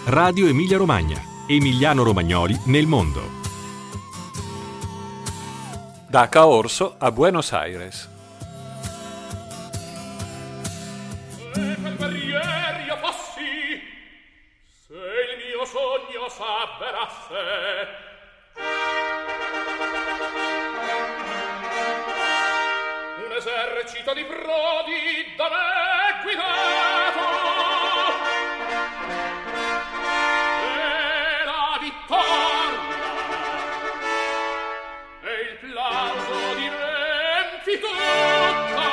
Radio Emilia Romagna. Emiliano-romagnoli nel mondo. Da Caorso a Buenos Aires. Ieri fossi, se il mio sogno s'avverasse, un esercito di prodi da me guidato, e la vittoria e il plauso di riempi tutta.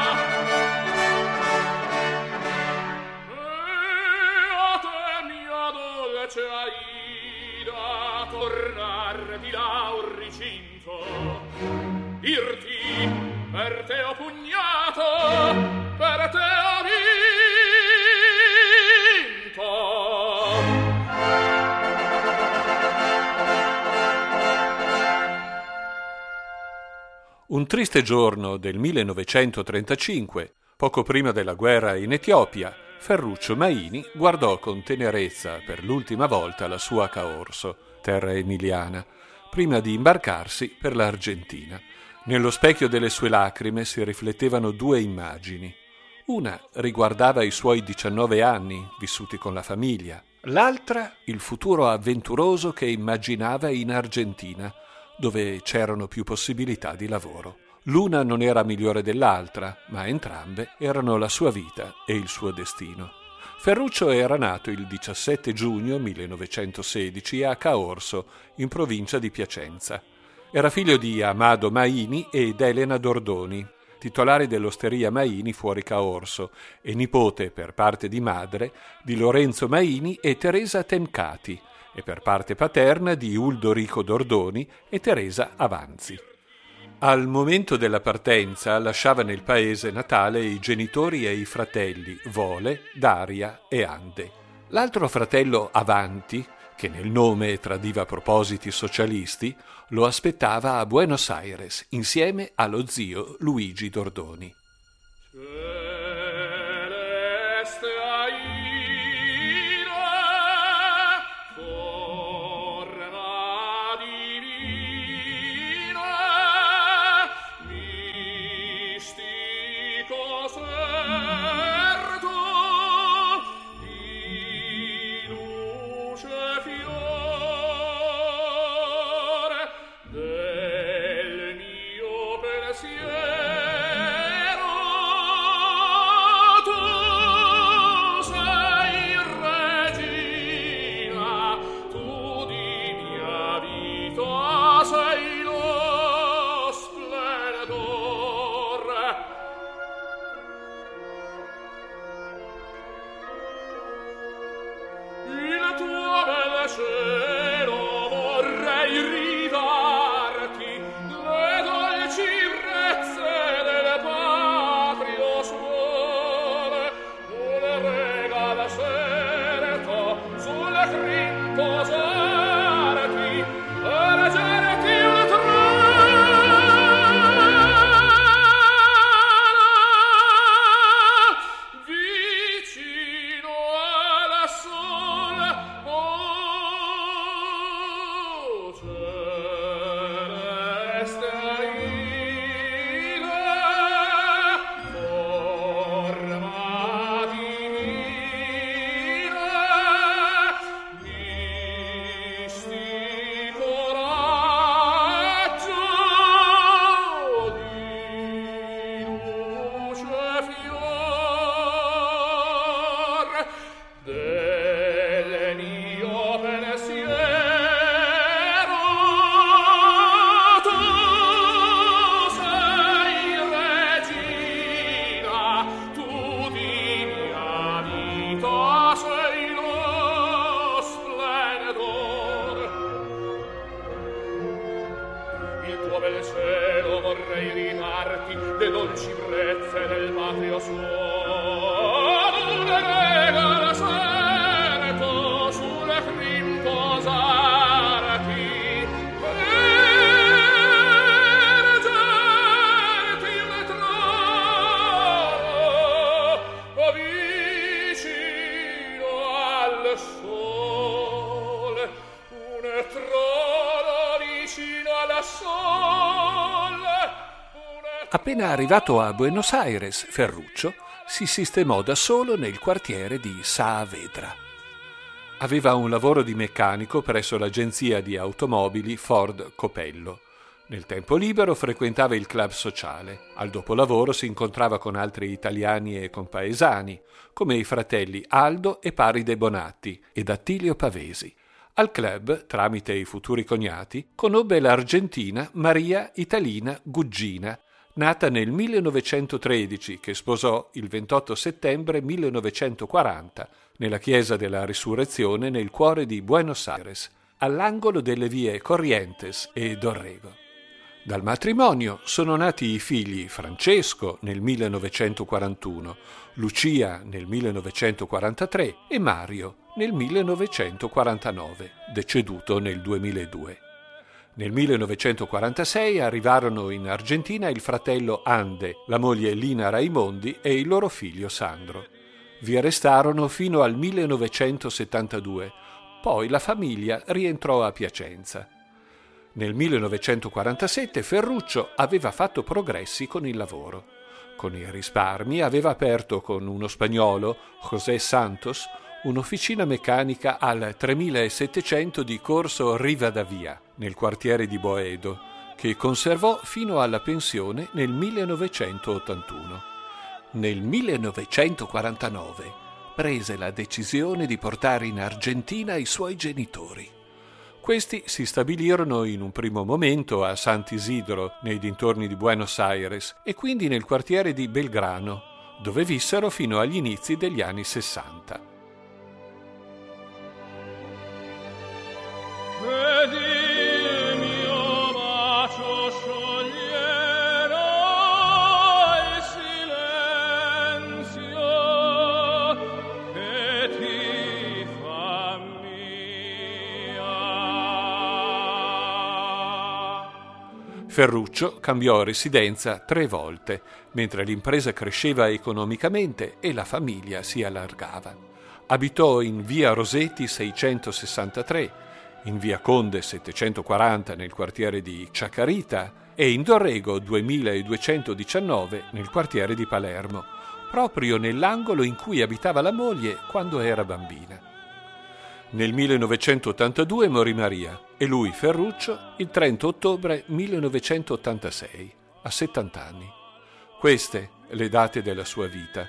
Ci hai da tornar di là un ricinto, dirti per te ho pugnato, per te ho vinto. Un triste giorno del 1935, poco prima della guerra in Etiopia, Ferruccio Maini guardò con tenerezza per l'ultima volta la sua Caorso, terra emiliana, prima di imbarcarsi per l'Argentina. Nello specchio delle sue lacrime si riflettevano due immagini. Una riguardava i suoi 19 anni, vissuti con la famiglia. L'altra, il futuro avventuroso che immaginava in Argentina, dove c'erano più possibilità di lavoro. L'una non era migliore dell'altra, ma entrambe erano la sua vita e il suo destino. Ferruccio era nato il 17 giugno 1916 a Caorso, in provincia di Piacenza. Era figlio di Amado Maini ed Elena Dordoni, titolari dell'osteria Maini fuori Caorso, e nipote, per parte di madre, di Lorenzo Maini e Teresa Tencati, e per parte paterna di Uldorico Dordoni e Teresa Avanzi. Al momento della partenza lasciava nel paese natale i genitori e i fratelli Vole, Daria e Ande. L'altro fratello Avanti, che nel nome tradiva propositi socialisti, lo aspettava a Buenos Aires insieme allo zio Luigi Dordoni. le dolci brezze del patrio suolo, le regala serto sulle crin posarti, ergerti un trono vicino al al sole, una trona vicino alla sole. Appena arrivato a Buenos Aires, Ferruccio si sistemò da solo nel quartiere di Saavedra. Aveva un lavoro di meccanico presso l'agenzia di automobili Ford Copello. Nel tempo libero frequentava il club sociale. Al dopolavoro si incontrava con altri italiani e compaesani, come i fratelli Aldo e Paride Bonatti ed Attilio Pavesi. Al club, tramite i futuri cognati, conobbe l'argentina Maria Italina Gugina, nata nel 1913, che sposò il 28 settembre 1940 nella chiesa della Risurrezione nel cuore di Buenos Aires, all'angolo delle vie Corrientes e Dorrego. Dal matrimonio sono nati i figli Francesco nel 1941, Lucia nel 1943 e Mario nel 1949, deceduto nel 2002. Nel 1946 arrivarono in Argentina il fratello Ande, la moglie Lina Raimondi e il loro figlio Sandro. Vi restarono fino al 1972, poi la famiglia rientrò a Piacenza. Nel 1947 Ferruccio aveva fatto progressi con il lavoro. Con i risparmi aveva aperto con uno spagnolo, José Santos, un'officina meccanica al 3700 di Corso Rivadavia, nel quartiere di Boedo, che conservò fino alla pensione nel 1981. Nel 1949 prese la decisione di portare in Argentina i suoi genitori. Questi si stabilirono in un primo momento a Sant'Isidro, nei dintorni di Buenos Aires, e quindi nel quartiere di Belgrano, dove vissero fino agli inizi degli anni 60. Ed il mio bacio scioglierà il silenzio che ti fa mia. Ferruccio cambiò residenza 3 volte, mentre l'impresa cresceva economicamente e la famiglia si allargava. Abitò in via Rosetti 663, in via Conde 740 nel quartiere di Chacarita e in Dorrego 2219 nel quartiere di Palermo, proprio nell'angolo in cui abitava la moglie quando era bambina. Nel 1982 morì Maria e lui, Ferruccio, il 30 ottobre 1986, a 70 anni. Queste le date della sua vita.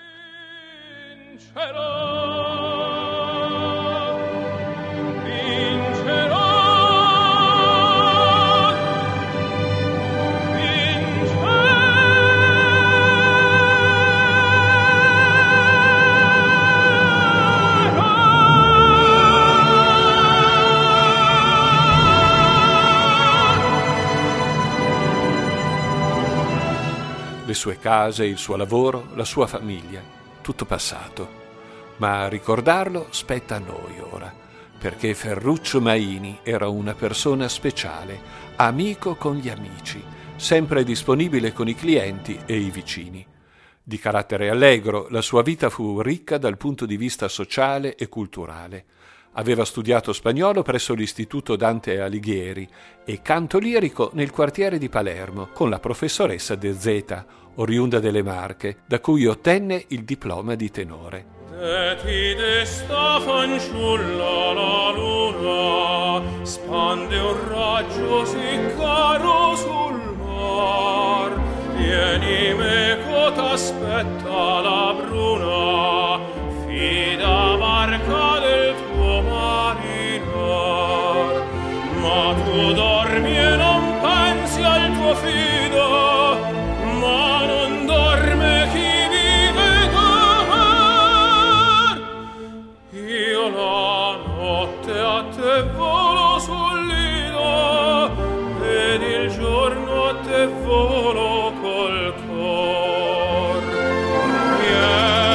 Le sue case, il suo lavoro, la sua famiglia, tutto passato. Ma ricordarlo spetta a noi ora, perché Ferruccio Maini era una persona speciale, amico con gli amici, sempre disponibile con i clienti e i vicini. Di carattere allegro, la sua vita fu ricca dal punto di vista sociale e culturale. Aveva studiato spagnolo presso l'Istituto Dante Alighieri e canto lirico nel quartiere di Palermo con la professoressa De Zeta, oriunda delle Marche, da cui ottenne il diploma di tenore. Ti desta fanciulla la luna, spande un raggio sì caro sul mar. Vieni meco t'aspetta la bruna, fida barca del tuo marinar. Ma tu dormi e non pensi al tuo fido, ma non dorme chi vive d'amar. Io la notte a te volo sul lido ed il giorno a te volo col cor.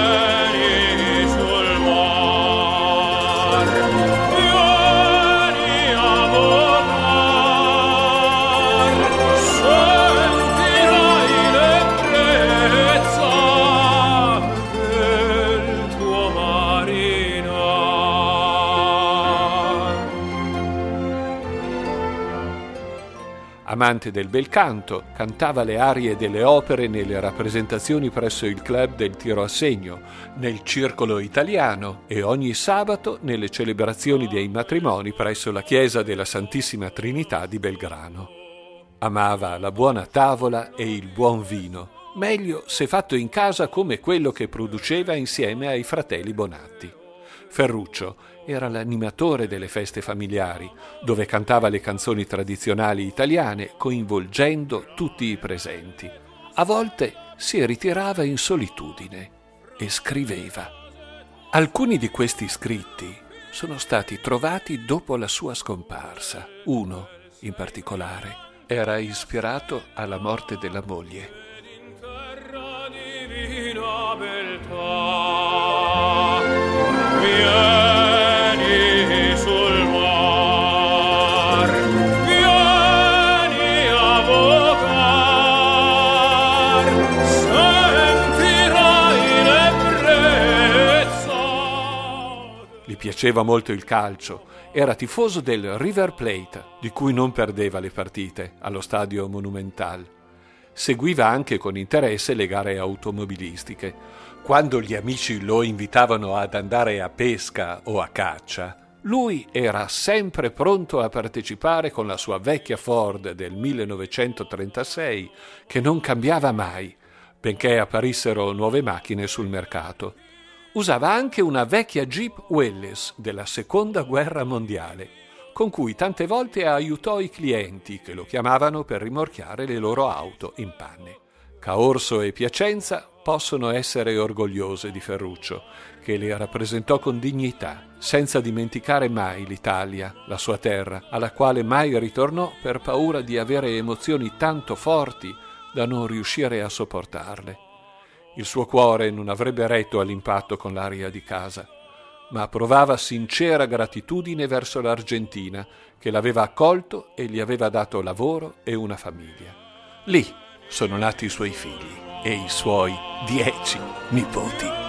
Amante del bel canto, cantava le arie delle opere nelle rappresentazioni presso il club del tiro a segno, nel circolo italiano e ogni sabato nelle celebrazioni dei matrimoni presso la chiesa della Santissima Trinità di Belgrano. Amava la buona tavola e il buon vino, meglio se fatto in casa come quello che produceva insieme ai fratelli Bonatti. Ferruccio era l'animatore delle feste familiari, dove cantava le canzoni tradizionali italiane, coinvolgendo tutti i presenti. A volte si ritirava in solitudine e scriveva. Alcuni di questi scritti sono stati trovati dopo la sua scomparsa. Uno, in particolare, era ispirato alla morte della moglie. In terra divina beltà, vieni sul mar, vieni a vocar, sentirai l'ebbrezza. Gli piaceva molto il calcio, era tifoso del River Plate, di cui non perdeva le partite allo stadio Monumental. Seguiva anche con interesse le gare automobilistiche. Quando gli amici lo invitavano ad andare a pesca o a caccia, lui era sempre pronto a partecipare con la sua vecchia Ford del 1936, che non cambiava mai, benché apparissero nuove macchine sul mercato. Usava anche una vecchia Jeep Willys della Seconda Guerra Mondiale, con cui tante volte aiutò i clienti che lo chiamavano per rimorchiare le loro auto in panne. Caorso e Piacenza possono essere orgogliose di Ferruccio, che le rappresentò con dignità, senza dimenticare mai l'Italia, la sua terra, alla quale mai ritornò per paura di avere emozioni tanto forti da non riuscire a sopportarle. Il suo cuore non avrebbe retto all'impatto con l'aria di casa, ma provava sincera gratitudine verso l'Argentina, che l'aveva accolto e gli aveva dato lavoro e una famiglia. Lì sono nati i suoi figli e i suoi 10 nipoti.